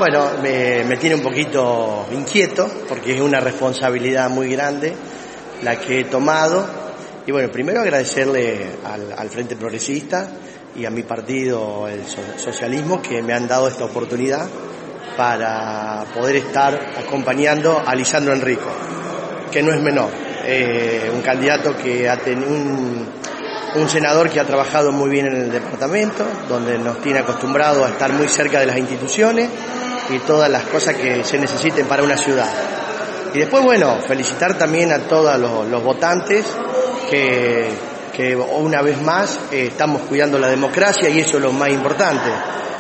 Bueno, me tiene un poquito inquieto porque es una responsabilidad muy grande la que he tomado. Y bueno, primero agradecerle al Frente Progresista y a mi partido, el socialismo, que me han dado esta oportunidad para poder estar acompañando a Lisandro Enrico, que no es menor, un candidato que ha tenido un senador que ha trabajado muy bien en el departamento, donde nos tiene acostumbrado a estar muy cerca de las instituciones y todas las cosas que se necesiten para una ciudad. Y después, bueno, felicitar también a todos los votantes que una vez más estamos cuidando la democracia, y eso es lo más importante.